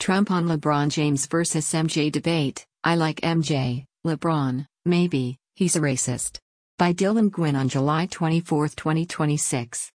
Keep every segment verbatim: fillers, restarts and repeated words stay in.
Trump on LeBron James versus M J debate. I like M J, LeBron, maybe, he's a racist. By Dylan Gwynn on July twenty-fourth, twenty twenty-six.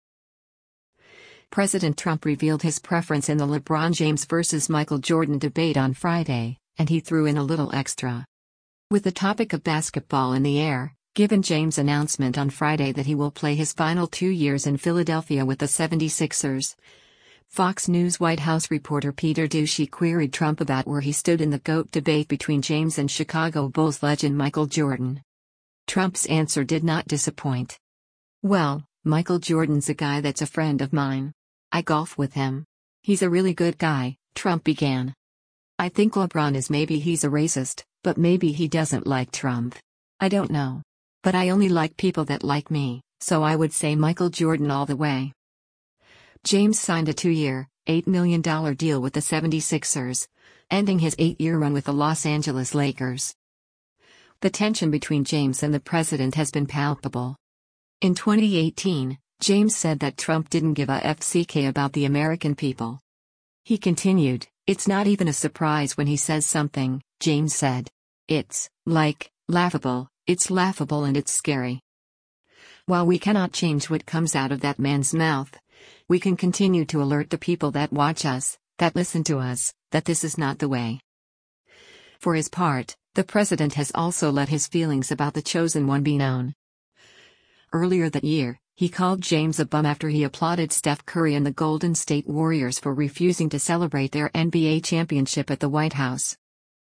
President Trump revealed his preference in the LeBron James versus Michael Jordan debate on Friday, and he threw in a little extra. With the topic of basketball in the air, given James' announcement on Friday that he will play his final two years in Philadelphia with the seventy-sixers, Fox News White House reporter Peter Doocy queried Trump about where he stood in the GOAT debate between James and Chicago Bulls legend Michael Jordan. Trump's answer did not disappoint. "Well, Michael Jordan's a guy that's a friend of mine. I golf with him. He's a really good guy," Trump began. "I think LeBron is maybe he's a racist, but maybe he doesn't like Trump. I don't know. But I only like people that like me, so I would say Michael Jordan all the way." James signed a two-year, eight million dollars deal with the seventy-sixers, ending his eight-year run with the Los Angeles Lakers. The tension between James and the president has been palpable. In twenty eighteen, James said that Trump didn't give a F C K about the American people. He continued, "It's not even a surprise when he says something," James said. "It's, like, laughable, it's laughable and it's scary. While we cannot change what comes out of that man's mouth, we can continue to alert the people that watch us, that listen to us, that this is not the way." For his part, the president has also let his feelings about the chosen one be known. Earlier that year, he called James a bum after he applauded Steph Curry and the Golden State Warriors for refusing to celebrate their N B A championship at the White House.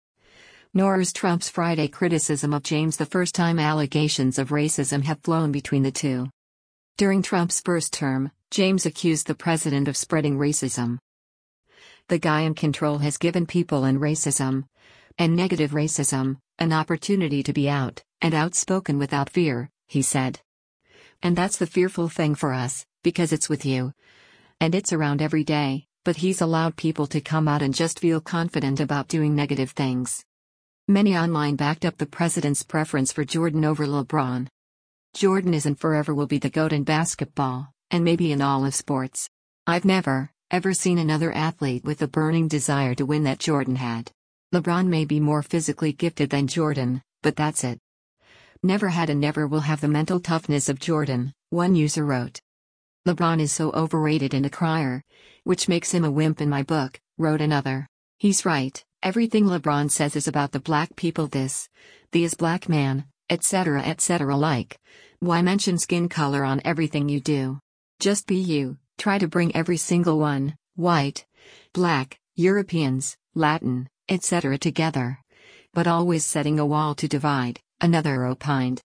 Nor is Trump's Friday criticism of James the first time allegations of racism have flown between the two. During Trump's first term, James accused the president of spreading racism. "The guy in control has given people in racism, and negative racism, an opportunity to be out, and outspoken without fear," he said. "And that's the fearful thing for us, because it's with you. And it's around every day, but he's allowed people to come out and just feel confident about doing negative things." Many online backed up the president's preference for Jordan over LeBron. "Jordan is and forever will be the GOAT in basketball, and maybe in all of sports. I've never, ever seen another athlete with a burning desire to win that Jordan had. LeBron may be more physically gifted than Jordan, but that's it. Never had and never will have the mental toughness of Jordan," one user wrote. "LeBron is so overrated and a crier, which makes him a wimp in my book," wrote another. "He's right, everything LeBron says is about the black people this, the is black man, et cetera et cetera like, why mention skin color on everything you do? Just be you, try to bring every single one, white, black, Europeans, Latin, et cetera together. But always setting a wall to divide," another opined.